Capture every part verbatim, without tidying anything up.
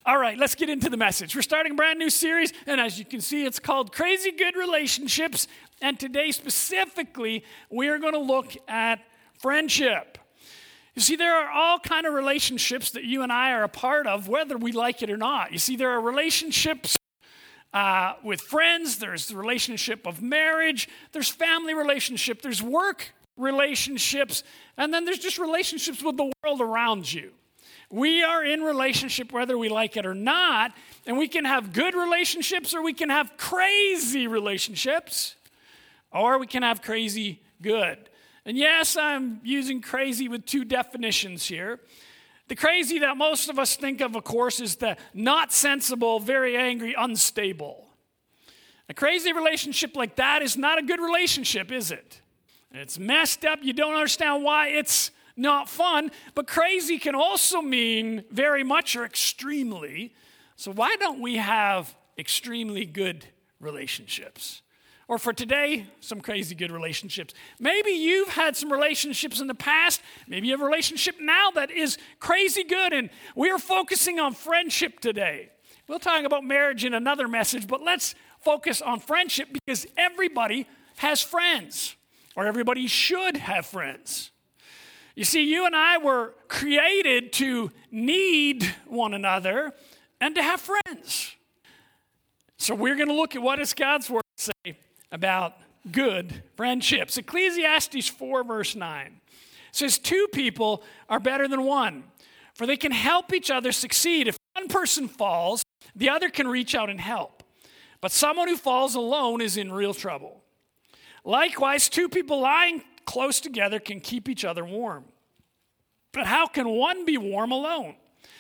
All right, let's get into the message. We're starting a brand new series, and as you can see, it's called Crazy Good Relationships. And today specifically, we are going to look at friendship. You see, there are all kind of relationships that you and I are a part of, whether we like it or not. You see, there are relationships uh, with friends. There's the relationship of marriage. There's family relationship. There's work relationships. And then there's just relationships with the world around you. We are in relationship whether we like it or not, and we can have good relationships or we can have crazy relationships, or we can have crazy good. And yes, I'm using crazy with two definitions here. The crazy that most of us think of, of course, is the not sensible, very angry, unstable. A crazy relationship like that is not a good relationship, is it? It's messed up. You don't understand why. It's not fun, but crazy can also mean very much or extremely. So why don't we have extremely good relationships? Or for today, some crazy good relationships. Maybe you've had some relationships in the past. Maybe you have a relationship now that is crazy good, and we are focusing on friendship today. We'll talk about marriage in another message, but let's focus on friendship because everybody has friends, or everybody should have friends. You see, you and I were created to need one another and to have friends. So we're going to look at what does God's word say about good friendships. Ecclesiastes four verse nine says, two people are better than one, for they can help each other succeed. If one person falls, the other can reach out and help. But someone who falls alone is in real trouble. Likewise, two people lying close together can keep each other warm. But how can one be warm alone?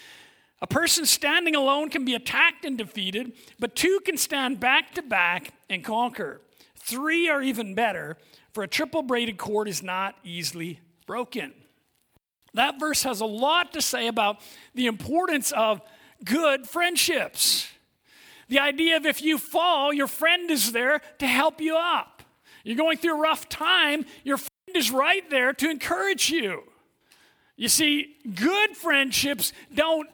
A person standing alone can be attacked and defeated, but two can stand back to back and conquer. Three are even better, for a triple braided cord is not easily broken. That verse has a lot to say about the importance of good friendships. The idea of if you fall, your friend is there to help you up. You're going through a rough time, your friend is right there to encourage you. You see, good friendships don't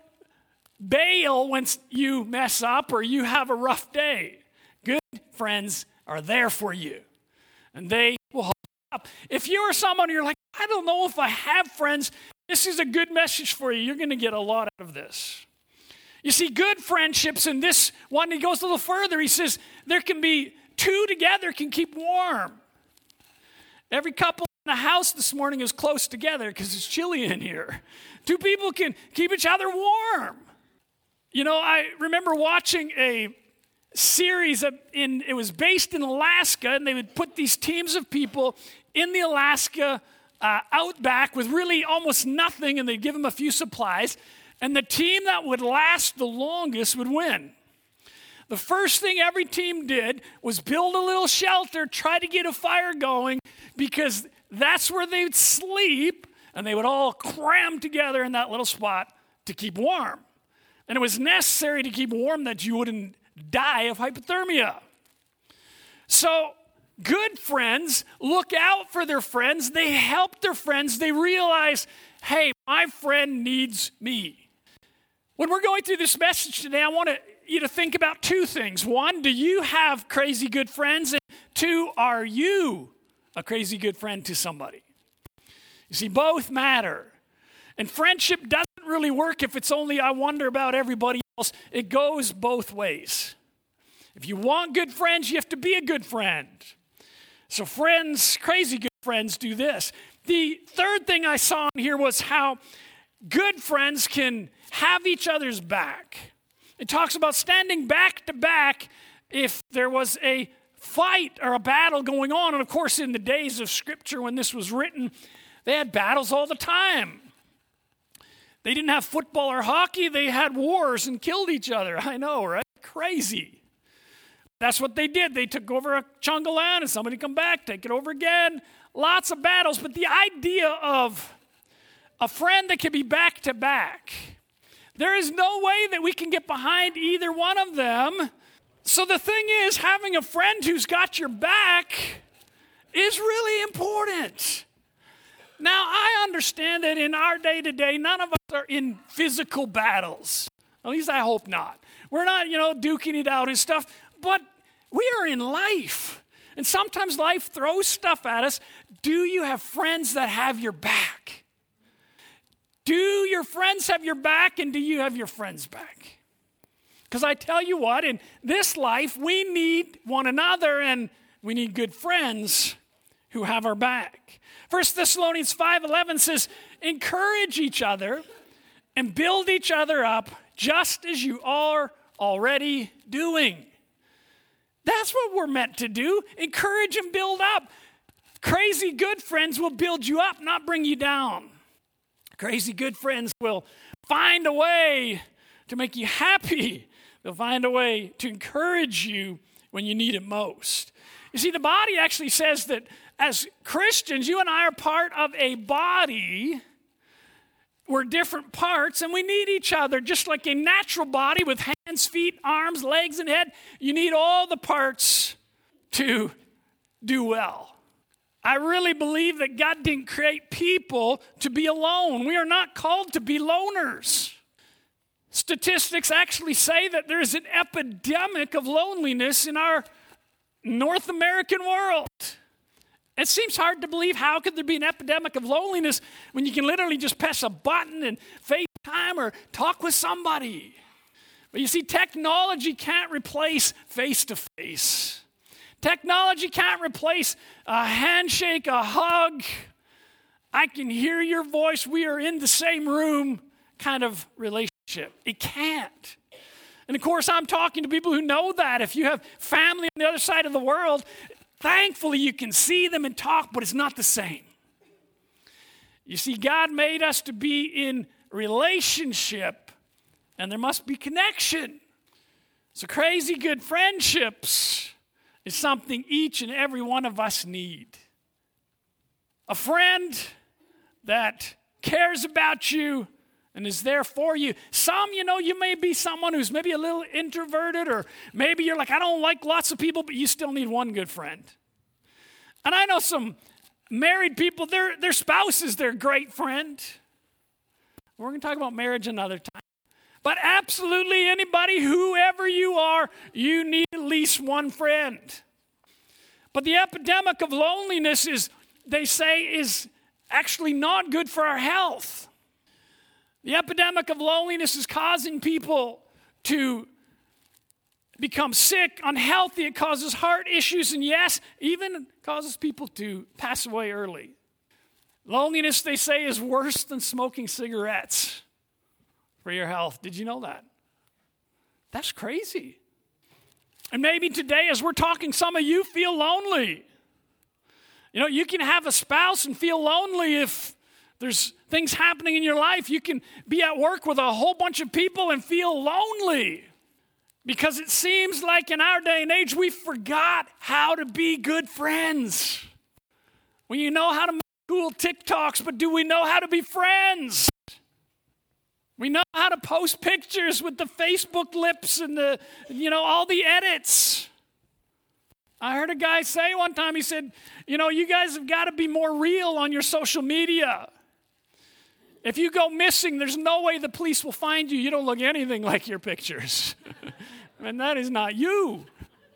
bail when you mess up or you have a rough day. Good friends are there for you, and they will hold you up. If you are someone you're like, I don't know if I have friends, this is a good message for you. You're going to get a lot out of this. You see, good friendships, and this one, he goes a little further. He says there can be two together can keep warm. Every couple in the house this morning is close together because it's chilly in here. Two people can keep each other warm. You know, I remember watching a series of in it was based in Alaska, and they would put these teams of people in the Alaska uh, outback with really almost nothing, and they'd give them a few supplies, and the team that would last the longest would win. The first thing every team did was build a little shelter, try to get a fire going, because that's where they'd sleep, and they would all cram together in that little spot to keep warm. And it was necessary to keep warm that you wouldn't die of hypothermia. So good friends look out for their friends. They help their friends. They realize, hey, my friend needs me. When we're going through this message today, I want to you to think about two things. One, do you have crazy good friends? And two, are you a crazy good friend to somebody? You see, both matter. And friendship doesn't really work if it's only I wonder about everybody else. It goes both ways. If you want good friends, you have to be a good friend. So friends, crazy good friends, do this. The third thing I saw in here was how good friends can have each other's back. It talks about standing back to back if there was a fight or a battle going on. And of course, in the days of Scripture when this was written, they had battles all the time. They didn't have football or hockey. They had wars and killed each other. I know, right? Crazy. That's what they did. They took over a chunk of land and somebody come back, take it over again. Lots of battles. But the idea of a friend that can be back to back, there is no way that we can get behind either one of them. So the thing is, having a friend who's got your back is really important. Now, I understand that in our day-to-day, none of us are in physical battles. At least I hope not. We're not, you know, duking it out and stuff, but we are in life. And sometimes life throws stuff at us. Do you have friends that have your back? Do your friends have your back, and do you have your friends' back? Because I tell you what, in this life, we need one another, and we need good friends who have our back. First Thessalonians five eleven says, encourage each other and build each other up just as you are already doing. That's what we're meant to do. Encourage and build up. Crazy good friends will build you up, not bring you down. Crazy good friends will find a way to make you happy. They'll find a way to encourage you when you need it most. You see, the body actually says that as Christians, you and I are part of a body. We're different parts, and we need each other. Just like a natural body with hands, feet, arms, legs, and head, you need all the parts to do well. I really believe that God didn't create people to be alone. We are not called to be loners. Statistics actually say that there is an epidemic of loneliness in our North American world. It seems hard to believe how could there be an epidemic of loneliness when you can literally just press a button and FaceTime or talk with somebody. But you see, technology can't replace face-to-face. Technology can't replace a handshake, a hug. I can hear your voice. We are in the same room kind of relationship. It can't. And of course, I'm talking to people who know that. If you have family on the other side of the world, thankfully you can see them and talk, but it's not the same. You see, God made us to be in relationship, and there must be connection. So crazy good friendships is something each and every one of us need. A friend that cares about you and is there for you. Some, you know, you may be someone who's maybe a little introverted, or maybe you're like, I don't like lots of people, but you still need one good friend. And I know some married people, their, their spouse is their great friend. We're going to talk about marriage another time. But absolutely anybody, whoever you are, you need at least one friend. But the epidemic of loneliness is, they say, is actually not good for our health. The epidemic of loneliness is causing people to become sick, unhealthy. It causes heart issues, and yes, even causes people to pass away early. Loneliness, they say, is worse than smoking cigarettes for your health. Did you know that? That's crazy. And maybe today, as we're talking, some of you feel lonely. You know, you can have a spouse and feel lonely if there's things happening in your life. You can be at work with a whole bunch of people and feel lonely because it seems like in our day and age, we forgot how to be good friends. Well, you know how to make cool TikToks, but do we know how to be friends? We know how to post pictures with the Facebook lips and the, you know, all the edits. I heard a guy say one time, he said, you know, you guys have got to be more real on your social media. If you go missing, there's no way the police will find you. You don't look anything like your pictures. And that is not you.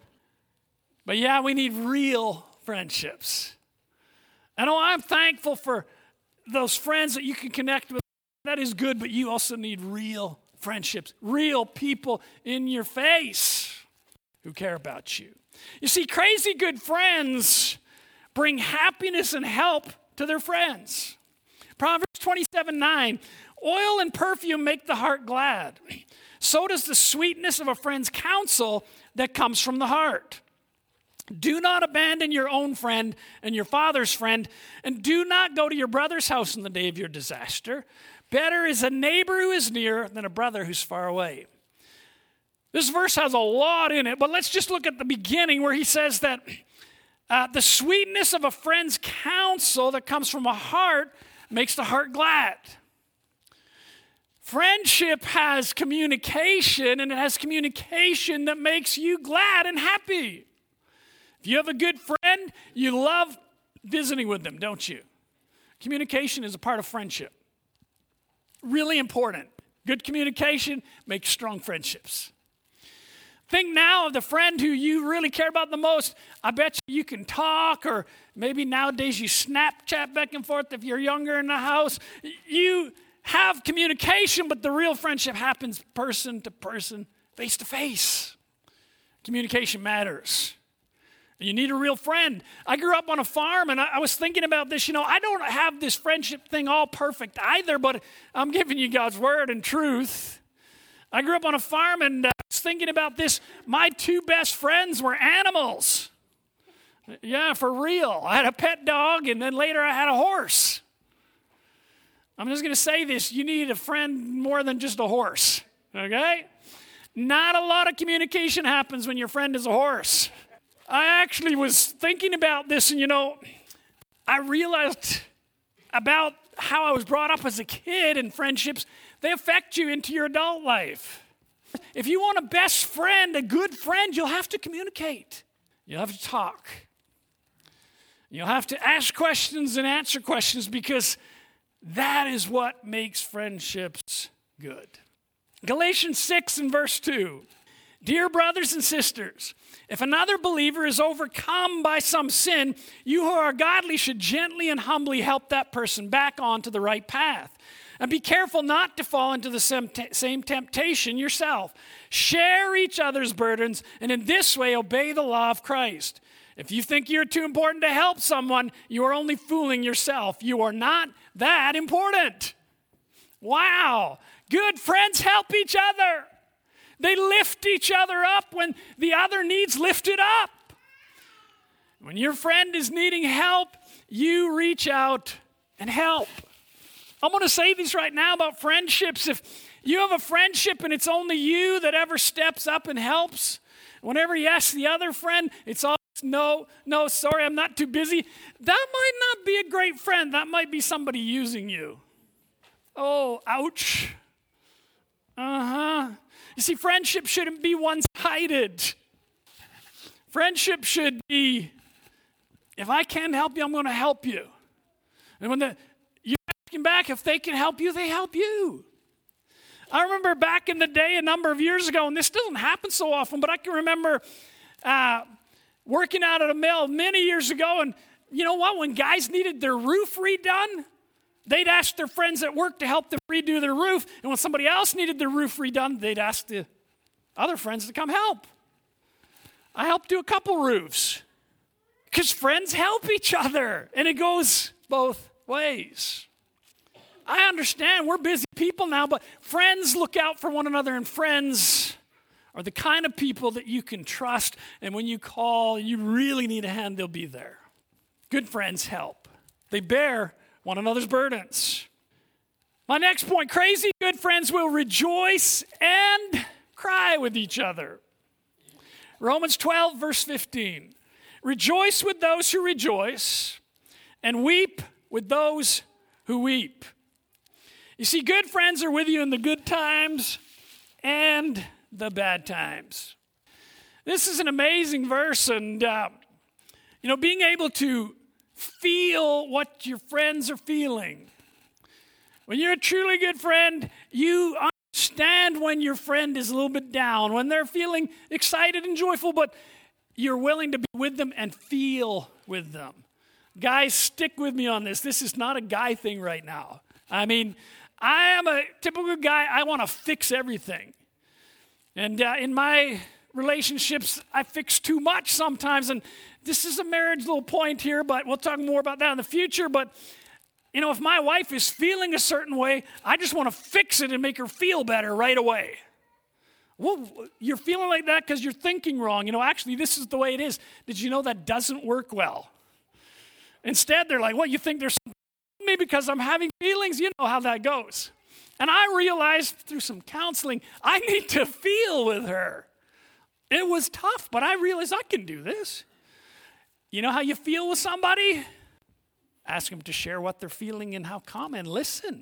But yeah, we need real friendships. I know I'm thankful for those friends that you can connect with. That is good, but you also need real friendships, real people in your face who care about you. You see, crazy good friends bring happiness and help to their friends. Proverbs twenty-seven nine, oil and perfume make the heart glad. So does the sweetness of a friend's counsel that comes from the heart. Do not abandon your own friend and your father's friend, and do not go to your brother's house in the day of your disaster. Better is a neighbor who is near than a brother who's far away. This verse has a lot in it, but let's just look at the beginning where he says that uh, the sweetness of a friend's counsel that comes from a heart makes the heart glad. Friendship has communication, and it has communication that makes you glad and happy. If you have a good friend, you love visiting with them, don't you? Communication is a part of friendship. Really important. Good communication makes strong friendships. Think now of the friend who you really care about the most. I bet you, you can talk, or maybe nowadays you Snapchat back and forth if you're younger in the house. You have communication, but the real friendship happens person to person, face to face. Communication matters. You need a real friend. I grew up on a farm, and I, I was thinking about this. You know, I don't have this friendship thing all perfect either, but I'm giving you God's word and truth. I grew up on a farm, and uh, I was thinking about this. My two best friends were animals. Yeah, for real. I had a pet dog, and then later I had a horse. I'm just going to say this. You need a friend more than just a horse, okay? Not a lot of communication happens when your friend is a horse. I actually was thinking about this, and, you know, I realized about how I was brought up as a kid, and friendships, they affect you into your adult life. If you want a best friend, a good friend, you'll have to communicate. You'll have to talk. You'll have to ask questions and answer questions, because that is what makes friendships good. Galatians six and verse two. Dear brothers and sisters, if another believer is overcome by some sin, you who are godly should gently and humbly help that person back onto the right path. And be careful not to fall into the same, t- same temptation yourself. Share each other's burdens, and in this way obey the law of Christ. If you think you're too important to help someone, you are only fooling yourself. You are not that important. Wow. Good friends help each other. They lift each other up when the other needs lifted up. When your friend is needing help, you reach out and help. I'm going to say this right now about friendships. If you have a friendship and it's only you that ever steps up and helps, whenever you ask the other friend, it's always no, no, sorry, I'm not too busy. That might not be a great friend. That might be somebody using you. Oh, ouch. Uh-huh. You see, friendship shouldn't be one-sided. Friendship should be, if I can help you, I'm going to help you. And when the, you're asking back, if they can help you, they help you. I remember back in the day, a number of years ago, and this doesn't happen so often, but I can remember uh, working out at a mill many years ago, and you know what? When guys needed their roof redone, they'd ask their friends at work to help them redo their roof. And when somebody else needed their roof redone, they'd ask the other friends to come help. I helped do a couple roofs. Because friends help each other. And it goes both ways. I understand we're busy people now, but friends look out for one another, and friends are the kind of people that you can trust. And when you call, you really need a hand, they'll be there. Good friends help. They bear one another's burdens. My next point, crazy good friends will rejoice and cry with each other. Romans twelve, verse fifteen. Rejoice with those who rejoice, and weep with those who weep. You see, good friends are with you in the good times and the bad times. This is an amazing verse, and uh, you know, being able to feel what your friends are feeling. When you're a truly good friend, you understand when your friend is a little bit down, when they're feeling excited and joyful, but you're willing to be with them and feel with them. Guys, stick with me on this. This is not a guy thing right now. I mean, I am a typical guy. I want to fix everything. And uh, in my relationships, I fix too much sometimes, and this is a marriage little point here, but we'll talk more about that in the future. But, you know, if my wife is feeling a certain way, I just want to fix it and make her feel better right away. Well, you're feeling like that because you're thinking wrong. You know, actually, this is the way it is. Did you know that doesn't work well? Instead, they're like, well, you think there's something wrong with me because I'm having feelings? You know how that goes. And I realized through some counseling, I need to feel with her. It was tough, but I realized I can do this. You know how you feel with somebody? Ask them to share what they're feeling and how calm, and listen.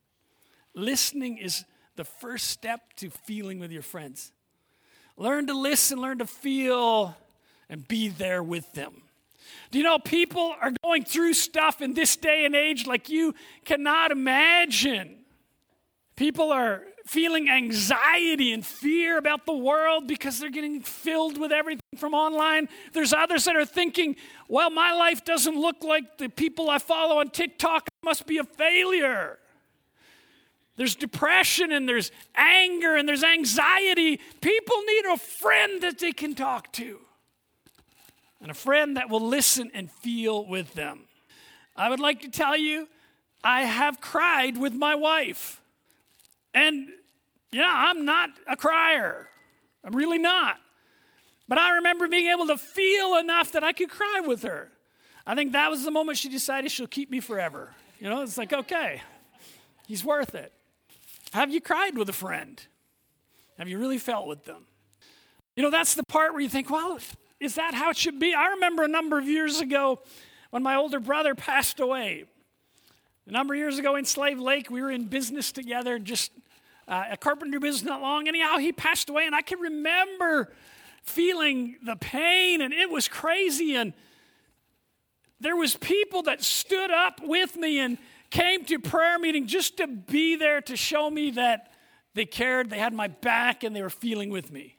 Listening is the first step to feeling with your friends. Learn to listen, learn to feel, and be there with them. Do you know people are going through stuff in this day and age like you cannot imagine? People are feeling anxiety and fear about the world because they're getting filled with everything from online. There's others that are thinking, well, my life doesn't look like the people I follow on TikTok. I must be a failure. There's depression and there's anger and there's anxiety. People need a friend that they can talk to, and a friend that will listen and feel with them. I would like to tell you, I have cried with my wife. And yeah, I'm not a crier. I'm really not. But I remember being able to feel enough that I could cry with her. I think that was the moment she decided she'll keep me forever. You know, it's like, okay, he's worth it. Have you cried with a friend? Have you really felt with them? You know, that's the part where you think, well, is that how it should be? I remember a number of years ago when my older brother passed away. A number of years ago in Slave Lake, we were in business together, just uh, a carpenter business not long. Anyhow, he passed away, and I can remember feeling the pain, and it was crazy. And there was people that stood up with me and came to prayer meeting just to be there to show me that they cared, they had my back, and they were feeling with me.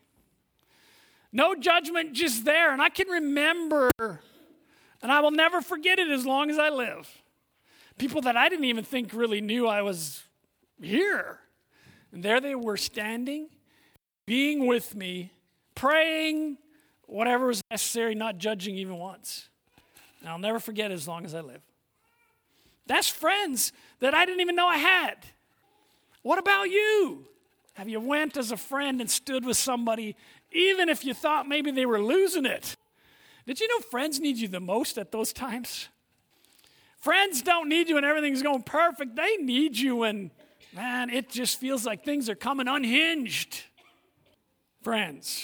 No judgment, just there. And I can remember, and I will never forget it as long as I live. People that I didn't even think really knew I was here. And there they were standing, being with me, praying, whatever was necessary, not judging even once. And I'll never forget it as long as I live. That's friends that I didn't even know I had. What about you? Have you went as a friend and stood with somebody, even if you thought maybe they were losing it? Did you know friends need you the most at those times? Friends don't need you when everything's going perfect. They need you when, man, it just feels like things are coming unhinged. Friends.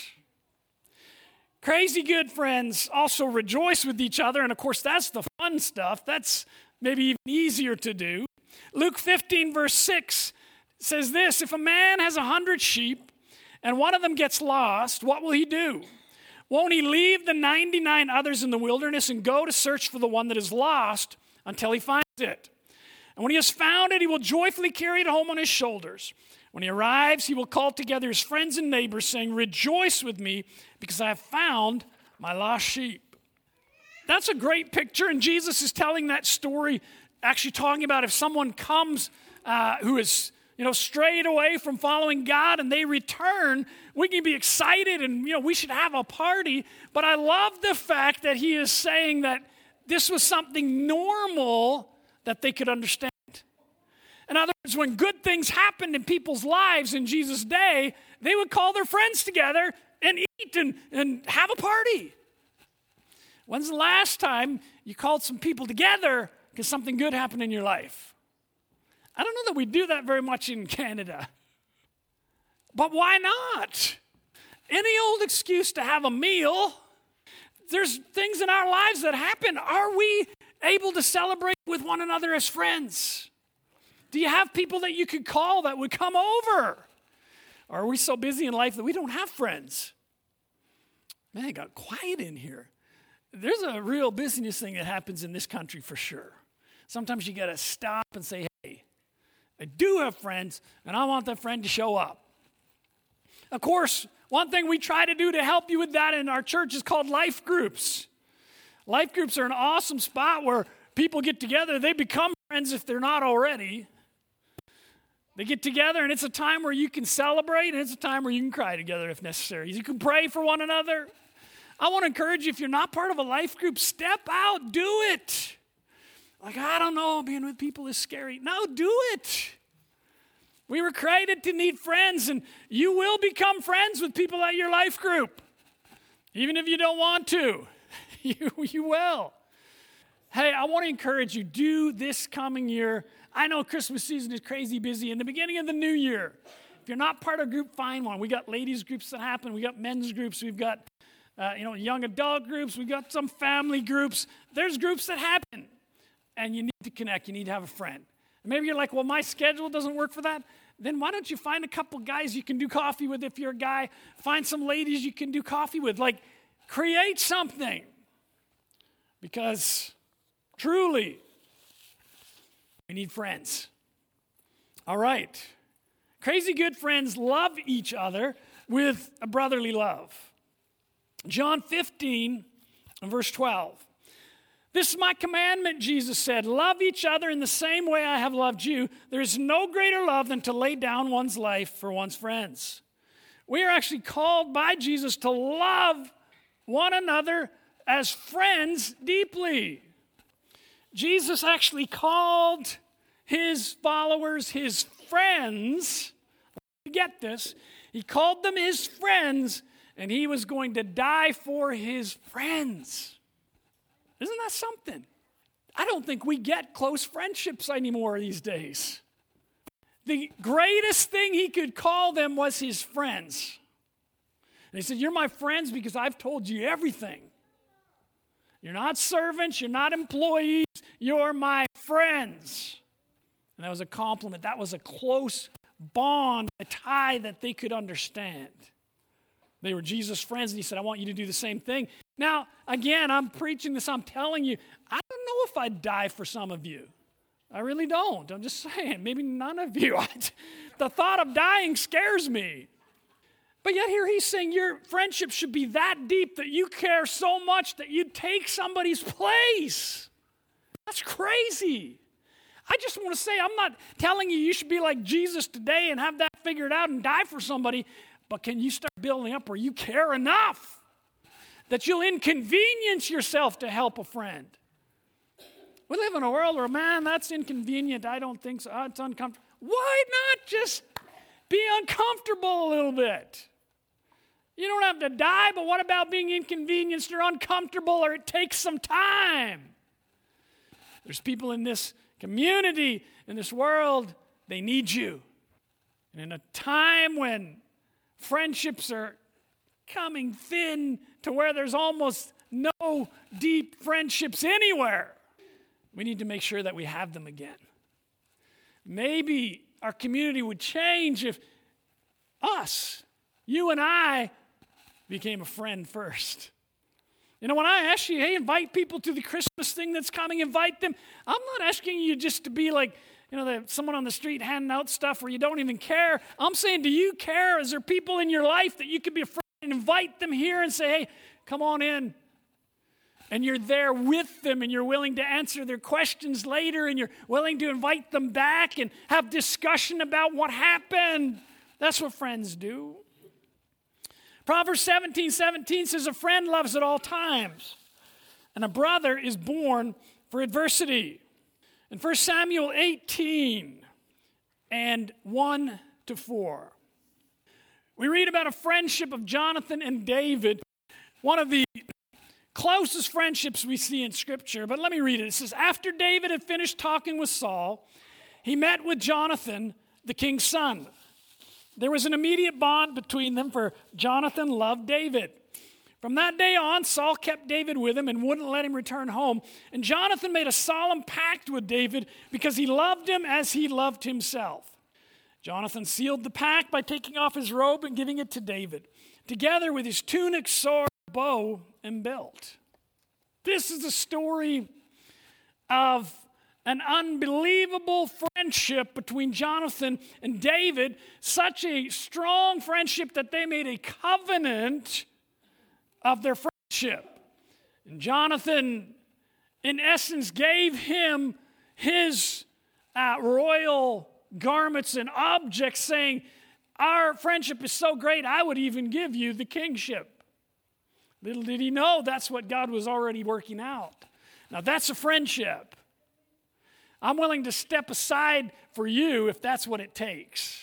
Crazy good friends also rejoice with each other, and of course that's the fun stuff. That's maybe even easier to do. Luke fifteen verse six says this, if a man has a hundred sheep and one of them gets lost, what will he do? Won't he leave the ninety-nine others in the wilderness and go to search for the one that is lost until he finds it? And when he has found it, he will joyfully carry it home on his shoulders. When he arrives, he will call together his friends and neighbors, saying, rejoice with me because I have found my lost sheep. That's a great picture, and Jesus is telling that story, actually talking about if someone comes uh, who is, you know, strayed away from following God and they return, we can be excited and, you know, we should have a party. But I love the fact that he is saying that this was something normal that they could understand. In other words, when good things happened in people's lives in Jesus' day, they would call their friends together and eat and, and have a party. When's the last time you called some people together because something good happened in your life? I don't know that we do that very much in Canada. But why not? Any old excuse to have a meal. There's things in our lives that happen. Are we able to celebrate with one another as friends? Do you have people that you could call that would come over? Or are we so busy in life that we don't have friends? Man, it got quiet in here. There's a real busyness thing that happens in this country for sure. Sometimes you got to stop and say, hey, I do have friends, and I want that friend to show up. Of course, one thing we try to do to help you with that in our church is called life groups. Life groups are an awesome spot where people get together. They become friends if they're not already. They get together, and it's a time where you can celebrate, and it's a time where you can cry together if necessary. You can pray for one another. I want to encourage you, if you're not part of a life group, step out, do it. Like, I don't know, being with people is scary. No, do it. We were created to need friends, and you will become friends with people at your life group. Even if you don't want to, you, you will. Hey, I want to encourage you, do this coming year. I know Christmas season is crazy busy. In the beginning of the new year, if you're not part of a group, find one. We got ladies groups that happen. We got men's groups. We've got, uh, you know, young adult groups. We've got some family groups. There's groups that happen, and you need to connect. You need to have a friend. And maybe you're like, well, my schedule doesn't work for that. Then why don't you find a couple guys you can do coffee with if you're a guy? Find some ladies you can do coffee with. Like, create something. Because truly, we need friends. All right. Crazy good friends love each other with a brotherly love. John fifteen, verse twelve. This is my commandment, Jesus said. Love each other in the same way I have loved you. There is no greater love than to lay down one's life for one's friends. We are actually called by Jesus to love one another as friends deeply. Jesus actually called his followers his friends. Get this. He called them his friends, and he was going to die for his friends. Isn't that something? I don't think we get close friendships anymore these days. The greatest thing he could call them was his friends. And he said, you're my friends because I've told you everything. You're not servants, you're not employees, you're my friends. And that was a compliment. That was a close bond, a tie that they could understand. They were Jesus' friends, and he said, I want you to do the same thing. Now, again, I'm preaching this, I'm telling you, I don't know if I'd die for some of you. I really don't. I'm just saying, maybe none of you. The thought of dying scares me. But yet here he's saying your friendship should be that deep that you care so much that you'd take somebody's place. That's crazy. I just want to say, I'm not telling you you should be like Jesus today and have that figured out and die for somebody, but can you start building up where you care enough that you'll inconvenience yourself to help a friend? We live in a world where, man, that's inconvenient. I don't think so. Oh, it's uncomfortable. Why not just be uncomfortable a little bit? You don't have to die, but what about being inconvenienced or uncomfortable, or it takes some time? There's people in this community, in this world, they need you. And in a time when friendships are coming thin to where there's almost no deep friendships anywhere, we need to make sure that we have them again. Maybe our community would change if us, you and I, became a friend first. You know, when I ask you, hey, invite people to the Christmas thing that's coming, invite them, I'm not asking you just to be like, you know, the, someone on the street handing out stuff where you don't even care. I'm saying, do you care? Is there people in your life that you could be a friend and invite them here and say, hey, come on in? And you're there with them, and you're willing to answer their questions later, and you're willing to invite them back and have discussion about what happened. That's what friends do. Proverbs seventeen seventeen says, a friend loves at all times, and a brother is born for adversity. In First Samuel eighteen and one to four, we read about a friendship of Jonathan and David, one of the closest friendships we see in Scripture. But let me read it. It says, after David had finished talking with Saul, he met with Jonathan, the king's son. There was an immediate bond between them, for Jonathan loved David. From that day on, Saul kept David with him and wouldn't let him return home. And Jonathan made a solemn pact with David because he loved him as he loved himself. Jonathan sealed the pact by taking off his robe and giving it to David, together with his tunic, sword, bow, and belt. This is the story of an unbelievable friendship between Jonathan and David, such a strong friendship that they made a covenant of their friendship. And Jonathan, in essence, gave him his uh, royal garments and objects, saying, our friendship is so great, I would even give you the kingship. Little did he know that's what God was already working out. Now that's a friendship. I'm willing to step aside for you if that's what it takes.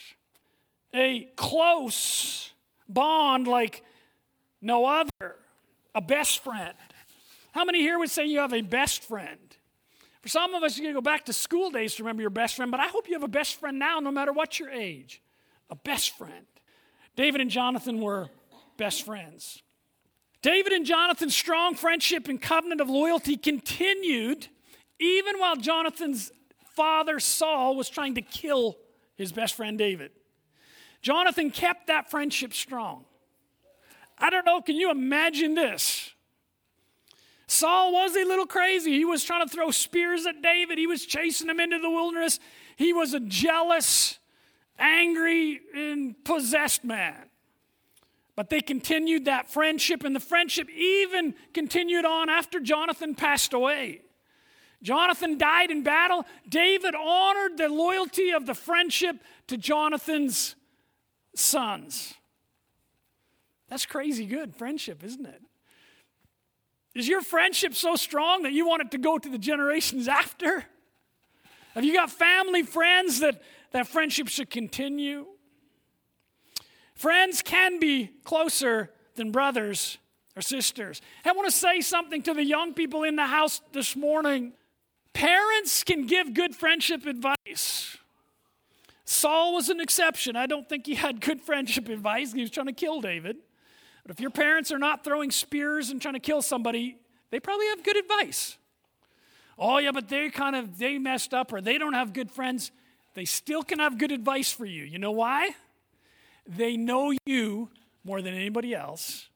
A close bond like no other. A best friend. How many here would say you have a best friend? For some of us, you're going to go back to school days to remember your best friend, but I hope you have a best friend now, no matter what your age. A best friend. David and Jonathan were best friends. David and Jonathan's strong friendship and covenant of loyalty continued even while Jonathan's father, Saul, was trying to kill his best friend, David. Jonathan kept that friendship strong. I don't know, can you imagine this? Saul was a little crazy. He was trying to throw spears at David. He was chasing him into the wilderness. He was a jealous angry and possessed man. But they continued that friendship, and the friendship even continued on after Jonathan passed away. Jonathan died in battle. David honored the loyalty of the friendship to Jonathan's sons. That's crazy good friendship, isn't it? Is your friendship so strong that you want it to go to the generations after? Have you got family, friends that that friendship should continue? Friends can be closer than brothers or sisters. I want to say something to the young people in the house this morning. Parents can give good friendship advice. Saul was an exception. I don't think he had good friendship advice. He was trying to kill David. But if your parents are not throwing spears and trying to kill somebody, they probably have good advice. Oh, yeah, but they kind of, they messed up or they don't have good friends. They still can have good advice for you. You know why? They know you more than anybody else,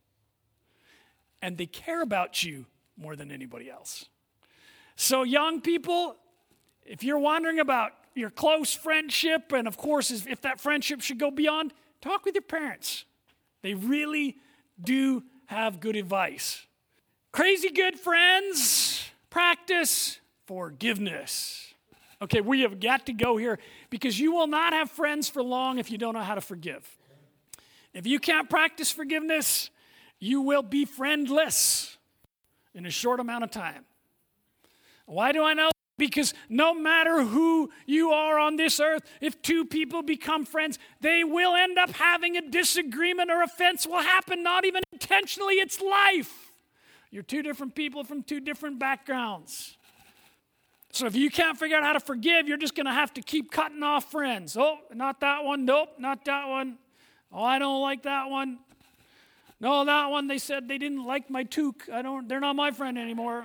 and they care about you more than anybody else. So young people, if you're wondering about your close friendship, and of course, if that friendship should go beyond, talk with your parents. They really do have good advice. Crazy good friends, practice forgiveness. Okay, we have got to go here because you will not have friends for long if you don't know how to forgive. If you can't practice forgiveness, you will be friendless in a short amount of time. Why do I know? Because no matter who you are on this earth, if two people become friends, they will end up having a disagreement or offense will happen, not even intentionally. It's life. You're two different people from two different backgrounds. So if you can't figure out how to forgive, you're just going to have to keep cutting off friends. Oh, not that one. Nope, not that one. Oh, I don't like that one. No, that one, they said they didn't like my toque. I don't, they're not my friend anymore.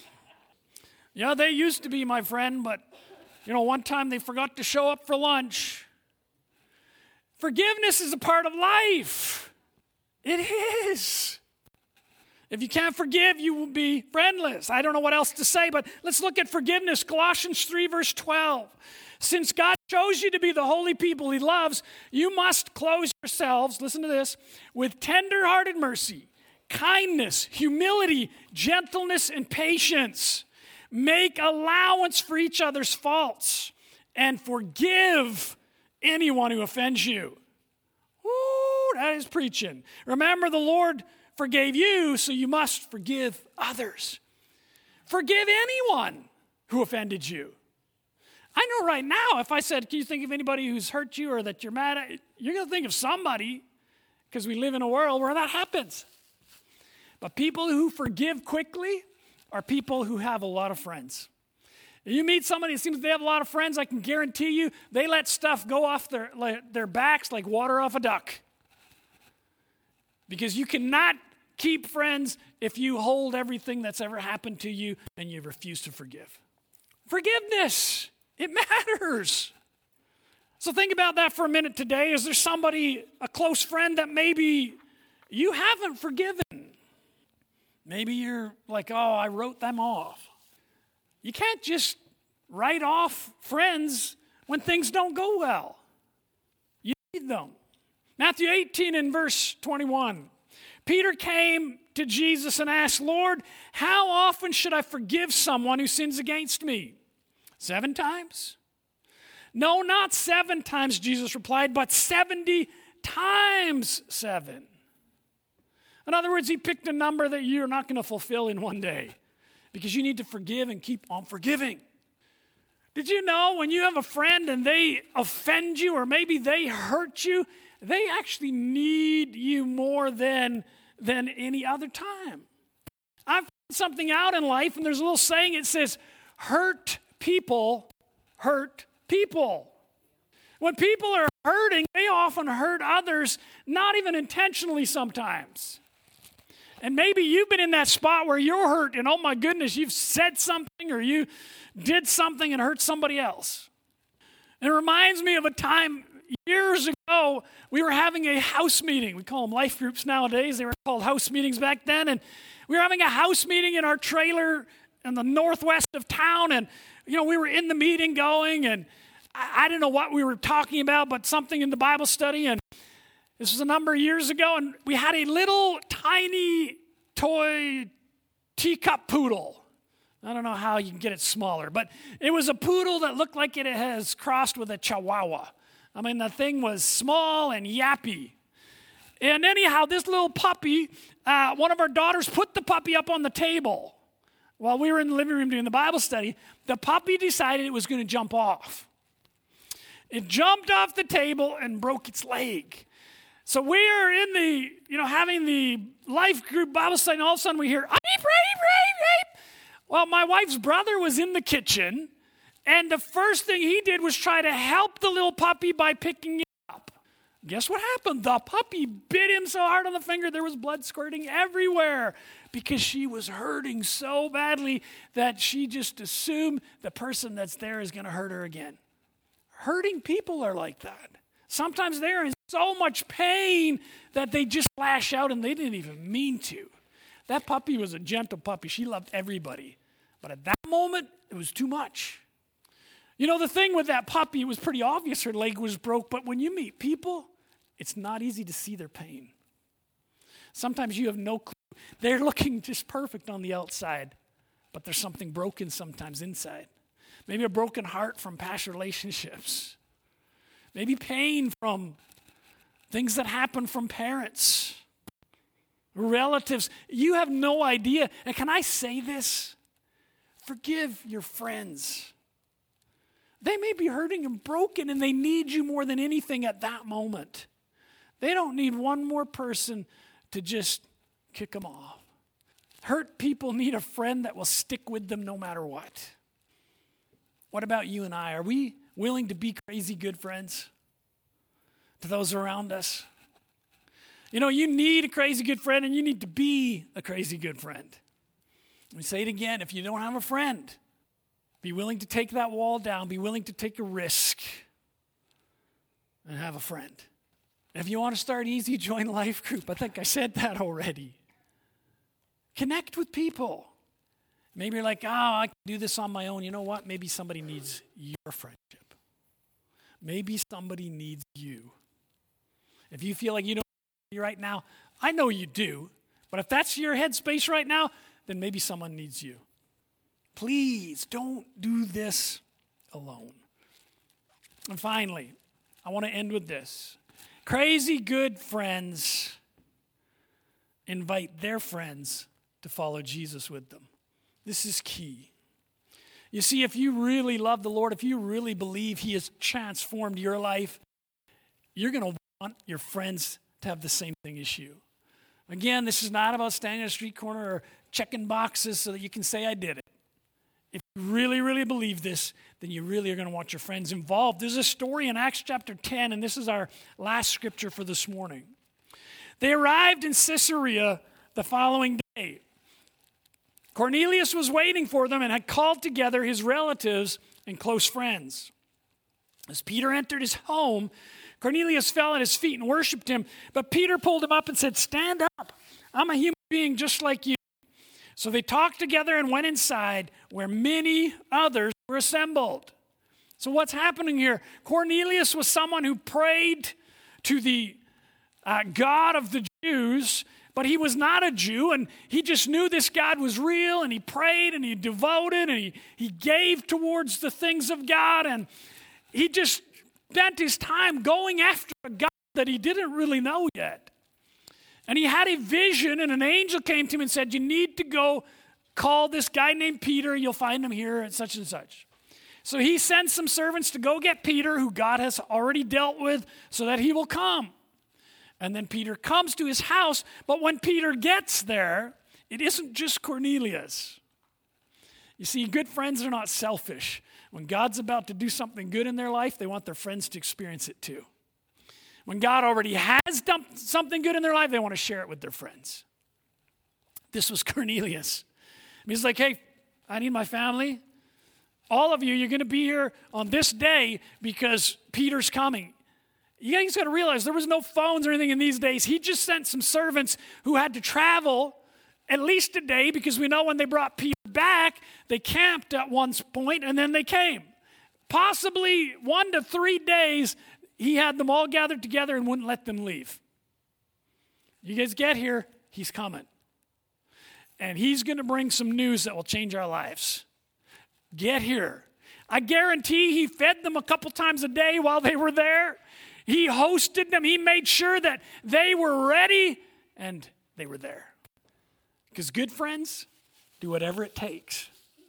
Yeah, they used to be my friend, but, you know, one time they forgot to show up for lunch. Forgiveness is a part of life. It is. If you can't forgive, you will be friendless. I don't know what else to say, but let's look at forgiveness. Colossians three, verse twelve. Since God chose you to be the holy people he loves, you must clothe yourselves, listen to this, with tender-hearted mercy, kindness, humility, gentleness, and patience. Make allowance for each other's faults and forgive anyone who offends you. Ooh, that is preaching. Remember, the Lord forgave you, so you must forgive others. Forgive anyone who offended you. I know right now, if I said, can you think of anybody who's hurt you or that you're mad at, you're going to think of somebody because we live in a world where that happens. But people who forgive quickly are people who have a lot of friends. If you meet somebody that seems they have a lot of friends, I can guarantee you they let stuff go off their, their backs like water off a duck. Because you cannot keep friends if you hold everything that's ever happened to you and you refuse to forgive. Forgiveness, it matters. So think about that for a minute today. Is there somebody, a close friend that maybe you haven't forgiven? Maybe you're like, oh, I wrote them off. You can't just write off friends when things don't go well. You need them. Matthew eighteen and verse twenty-one. Peter came to Jesus and asked, Lord, how often should I forgive someone who sins against me? Seven times? No, not seven times, Jesus replied, but seventy times seven. In other words, he picked a number that you're not going to fulfill in one day because you need to forgive and keep on forgiving. Did you know when you have a friend and they offend you or maybe they hurt you, they actually need you more than, than any other time? I've found something out in life, and there's a little saying, it says, hurt people hurt people. When people are hurting, they often hurt others, not even intentionally sometimes. And maybe you've been in that spot where you're hurt, and oh my goodness, you've said something or you did something and hurt somebody else. And it reminds me of a time years ago, we were having a house meeting. We call them life groups nowadays. They were called house meetings back then. And we were having a house meeting in our trailer in the northwest of town. And, you know, we were in the meeting going. And I, I didn't know what we were talking about, but something in the Bible study, and this was a number of years ago, and we had a little tiny toy teacup poodle. I don't know how you can get it smaller, but it was a poodle that looked like it has crossed with a chihuahua. I mean, the thing was small and yappy. And anyhow, this little puppy, uh, one of our daughters put the puppy up on the table while we were in the living room doing the Bible study. The puppy decided it was going to jump off. It jumped off the table and broke its leg. So we're in the, you know, having the life group Bible study, and all of a sudden we hear, "Reep, reep, reep, reep." Well, my wife's brother was in the kitchen, and the first thing he did was try to help the little puppy by picking it up. Guess what happened? The puppy bit him so hard on the finger there was blood squirting everywhere because she was hurting so badly that she just assumed the person that's there is going to hurt her again. Hurting people are like that. Sometimes they're in so much pain that they just lash out and they didn't even mean to. That puppy was a gentle puppy. She loved everybody. But at that moment, it was too much. You know, the thing with that puppy, it was pretty obvious her leg was broke, but when you meet people, it's not easy to see their pain. Sometimes you have no clue. They're looking just perfect on the outside, but there's something broken sometimes inside. Maybe a broken heart from past relationships. Maybe pain from things that happen from parents, relatives. You have no idea. And can I say this? Forgive your friends. They may be hurting and broken, and they need you more than anything at that moment. They don't need one more person to just kick them off. Hurt people need a friend that will stick with them no matter what. What about you and I? Are we willing to be crazy good friends to those around us? You know, you need a crazy good friend, and you need to be a crazy good friend. Let me say it again. If you don't have a friend, be willing to take that wall down. Be willing to take a risk and have a friend. If you want to start easy, join a life group. I think I said that already. Connect with people. Maybe you're like, oh, I can do this on my own. You know what? Maybe somebody needs your friendship. Maybe somebody needs you. If you feel like you don't need me right now, I know you do. But if that's your headspace right now, then maybe someone needs you. Please don't do this alone. And finally, I want to end with this. Crazy good friends invite their friends to follow Jesus with them. This is key. You see, if you really love the Lord, if you really believe He has transformed your life, you're going to want your friends to have the same thing as you. Again, this is not about standing on a street corner or checking boxes so that you can say, I did it. If you really, really believe this, then you really are going to want your friends involved. There's a story in Acts chapter ten, and this is our last scripture for this morning. They arrived in Caesarea the following day. Cornelius was waiting for them and had called together his relatives and close friends. As Peter entered his home, Cornelius fell at his feet and worshiped him, but Peter pulled him up and said, stand up. I'm a human being just like you. So they talked together and went inside where many others were assembled. So what's happening here? Cornelius was someone who prayed to the uh, God of the Jews, but he was not a Jew, and he just knew this God was real, and he prayed, and he devoted, and he, he gave towards the things of God, and he just spent his time going after a God that he didn't really know yet. And he had a vision, and an angel came to him and said, you need to go call this guy named Peter. You'll find him here at such and such. So he sends some servants to go get Peter, who God has already dealt with, so that he will come. And then Peter comes to his house, but when Peter gets there, it isn't just Cornelius. You see, good friends are not selfish. When God's about to do something good in their life, they want their friends to experience it too. When God already has done something good in their life, they want to share it with their friends. This was Cornelius. He's like, hey, I need my family. All of you, you're going to be here on this day because Peter's coming. You guys got to realize there was no phones or anything in these days. He just sent some servants who had to travel at least a day, because we know when they brought Peter back, they camped at one point and then they came. possibly one to three days, he had them all gathered together and wouldn't let them leave. You guys get here, he's coming. And he's going to bring some news that will change our lives. Get here. I guarantee he fed them a couple times a day while they were there. He hosted them. He made sure that they were ready and they were there. Because good friends do whatever it takes.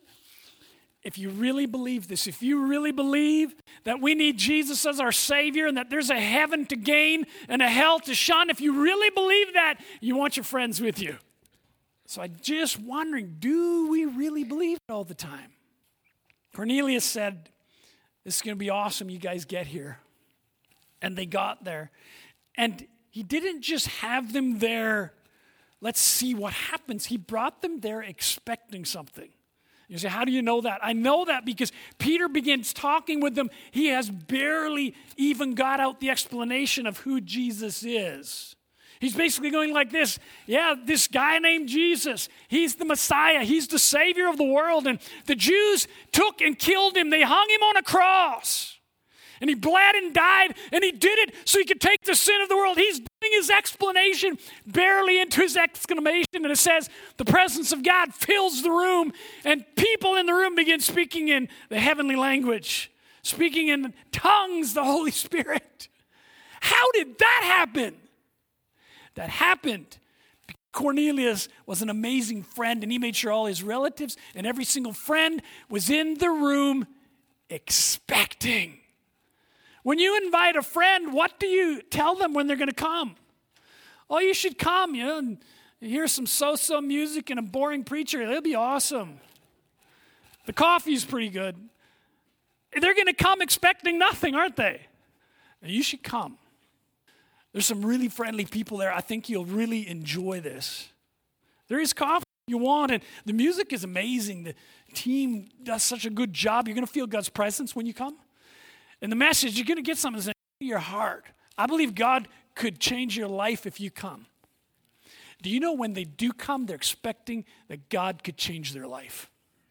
If you really believe this, if you really believe that we need Jesus as our Savior and that there's a heaven to gain and a hell to shun, if you really believe that, you want your friends with you. So I'm just wondering, do we really believe it all the time? Cornelius said, this is going to be awesome, you guys get here. And they got there. And he didn't just have them there, let's see what happens. He brought them there expecting something. You say, how do you know that? I know that because Peter begins talking with them. He has barely even got out the explanation of who Jesus is. He's basically going like this. Yeah, this guy named Jesus, he's the Messiah. He's the Savior of the world. And the Jews took and killed him. They hung him on a cross. And he bled and died, and he did it so he could take the sin of the world. He's doing his explanation barely into his exclamation, and it says the presence of God fills the room, and people in the room begin speaking in the heavenly language, speaking in tongues, the Holy Spirit. How did that happen? That happened because Cornelius was an amazing friend, and he made sure all his relatives and every single friend was in the room expecting. When you invite a friend, what do you tell them when they're going to come? Oh, you should come, you know, and hear some so-so music and a boring preacher. It'll be awesome. The coffee's pretty good. They're going to come expecting nothing, aren't they? And you should come. There's some really friendly people there. I think you'll really enjoy this. There is coffee you want, and the music is amazing. The team does such a good job. You're going to feel God's presence when you come. And the message, you're going to get something that's in your heart. I believe God could change your life if you come. Do you know when they do come, they're expecting that God could change their life?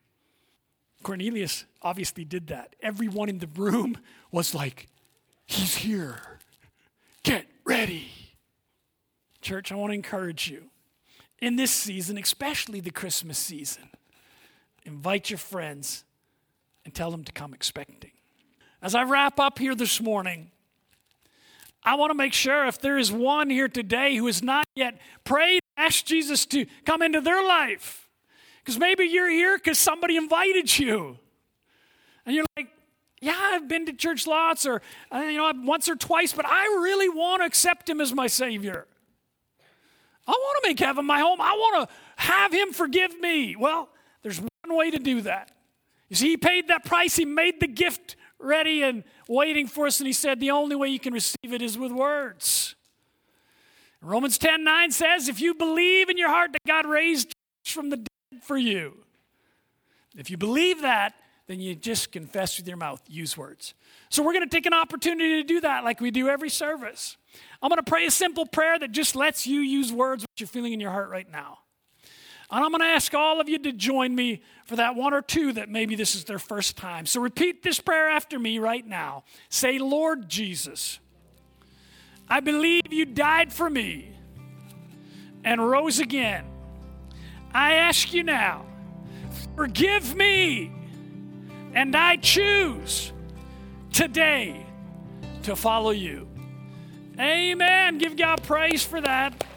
Cornelius obviously did that. Everyone in the room was like, he's here. Get ready. Church, I want to encourage you. In this season, especially the Christmas season, invite your friends and tell them to come expecting. As I wrap up here this morning, I want to make sure if there is one here today who has not yet prayed, ask Jesus to come into their life. Because maybe you're here because somebody invited you. And you're like, yeah, I've been to church lots or uh, you know, once or twice, but I really want to accept him as my Savior. I want to make heaven my home. I want to have him forgive me. Well, there's one way to do that. You see, he paid that price. He made the gift ready and waiting for us, and he said the only way you can receive it is with words. Romans ten nine says, if you believe in your heart that God raised from the dead for you, if you believe that, then you just confess with your mouth, use words. So we're going to take an opportunity to do that like we do every service. I'm going to pray a simple prayer that just lets you use words what you're feeling in your heart right now. And I'm going to ask all of you to join me for that one or two that maybe this is their first time. So repeat this prayer after me right now. Say, Lord Jesus, I believe you died for me and rose again. I ask you now, forgive me, and I choose today to follow you. Amen. Give God praise for that.